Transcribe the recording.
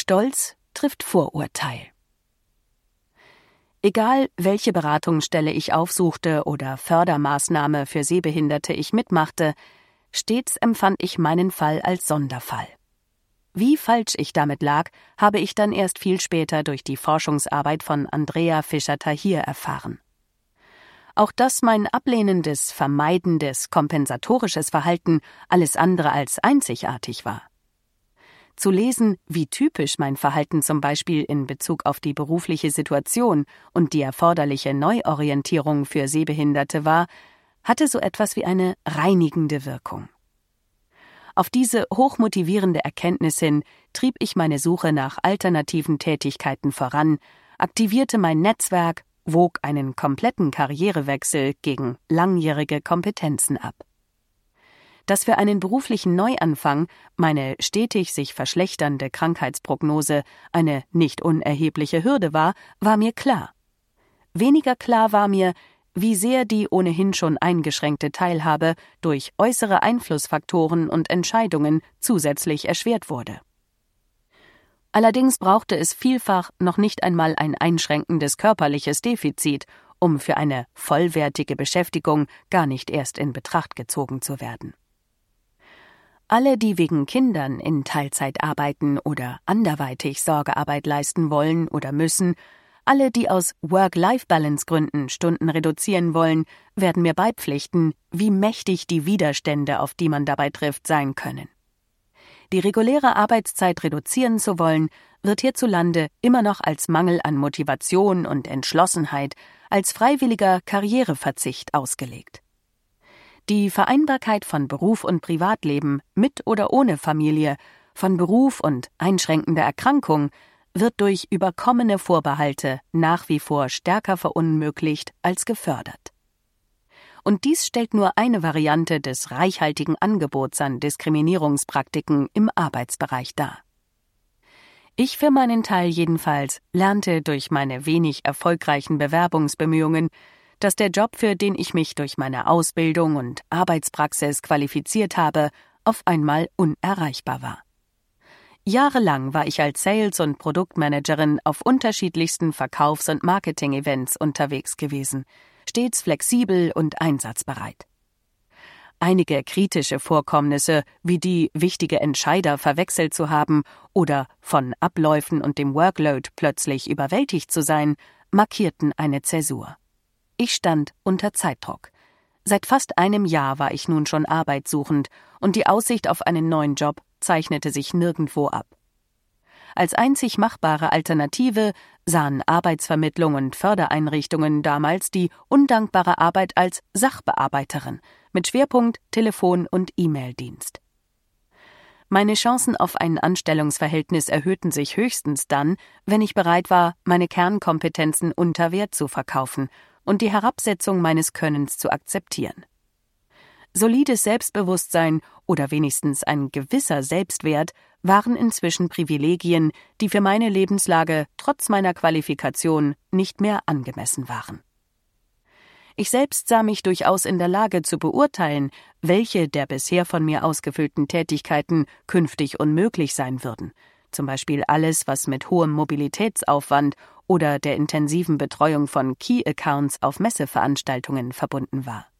Stolz trifft Vorurteil. Egal, welche Beratungsstelle ich aufsuchte oder Fördermaßnahme für Sehbehinderte ich mitmachte, stets empfand ich meinen Fall als Sonderfall. Wie falsch ich damit lag, habe ich dann erst viel später durch die Forschungsarbeit von Andrea Fischer-Tahir erfahren. Auch dass mein ablehnendes, vermeidendes, kompensatorisches Verhalten alles andere als einzigartig war. Zu lesen, wie typisch mein Verhalten zum Beispiel in Bezug auf die berufliche Situation und die erforderliche Neuorientierung für Sehbehinderte war, hatte so etwas wie eine reinigende Wirkung. Auf diese hochmotivierende Erkenntnis hin trieb ich meine Suche nach alternativen Tätigkeiten voran, aktivierte mein Netzwerk, wog einen kompletten Karrierewechsel gegen langjährige Kompetenzen ab. Dass für einen beruflichen Neuanfang meine stetig sich verschlechternde Krankheitsprognose eine nicht unerhebliche Hürde war, war mir klar. Weniger klar war mir, wie sehr die ohnehin schon eingeschränkte Teilhabe durch äußere Einflussfaktoren und Entscheidungen zusätzlich erschwert wurde. Allerdings brauchte es vielfach noch nicht einmal ein einschränkendes körperliches Defizit, um für eine vollwertige Beschäftigung gar nicht erst in Betracht gezogen zu werden. Alle, die wegen Kindern in Teilzeit arbeiten oder anderweitig Sorgearbeit leisten wollen oder müssen, alle, die aus Work-Life-Balance-Gründen Stunden reduzieren wollen, werden mir beipflichten, wie mächtig die Widerstände, auf die man dabei trifft, sein können. Die reguläre Arbeitszeit reduzieren zu wollen, wird hierzulande immer noch als Mangel an Motivation und Entschlossenheit, als freiwilliger Karriereverzicht ausgelegt. Die Vereinbarkeit von Beruf und Privatleben mit oder ohne Familie, von Beruf und einschränkender Erkrankung wird durch überkommene Vorbehalte nach wie vor stärker verunmöglicht als gefördert. Und dies stellt nur eine Variante des reichhaltigen Angebots an Diskriminierungspraktiken im Arbeitsbereich dar. Ich für meinen Teil jedenfalls lernte durch meine wenig erfolgreichen Bewerbungsbemühungen, dass der Job, für den ich mich durch meine Ausbildung und Arbeitspraxis qualifiziert habe, auf einmal unerreichbar war. Jahrelang war ich als Sales- und Produktmanagerin auf unterschiedlichsten Verkaufs- und Marketing-Events unterwegs gewesen, stets flexibel und einsatzbereit. Einige kritische Vorkommnisse, wie die, wichtige Entscheider verwechselt zu haben oder von Abläufen und dem Workload plötzlich überwältigt zu sein, markierten eine Zäsur. Ich stand unter Zeitdruck. Seit fast einem Jahr war ich nun schon arbeitssuchend und die Aussicht auf einen neuen Job zeichnete sich nirgendwo ab. Als einzig machbare Alternative sahen Arbeitsvermittlung und Fördereinrichtungen damals die undankbare Arbeit als Sachbearbeiterin mit Schwerpunkt Telefon- und E-Mail-Dienst. Meine Chancen auf ein Anstellungsverhältnis erhöhten sich höchstens dann, wenn ich bereit war, meine Kernkompetenzen unter Wert zu verkaufen und die Herabsetzung meines Könnens zu akzeptieren. Solides Selbstbewusstsein oder wenigstens ein gewisser Selbstwert waren inzwischen Privilegien, die für meine Lebenslage trotz meiner Qualifikation nicht mehr angemessen waren. Ich selbst sah mich durchaus in der Lage zu beurteilen, welche der bisher von mir ausgefüllten Tätigkeiten künftig unmöglich sein würden, zum Beispiel alles, was mit hohem Mobilitätsaufwand oder der intensiven Betreuung von Key-Accounts auf Messeveranstaltungen verbunden war.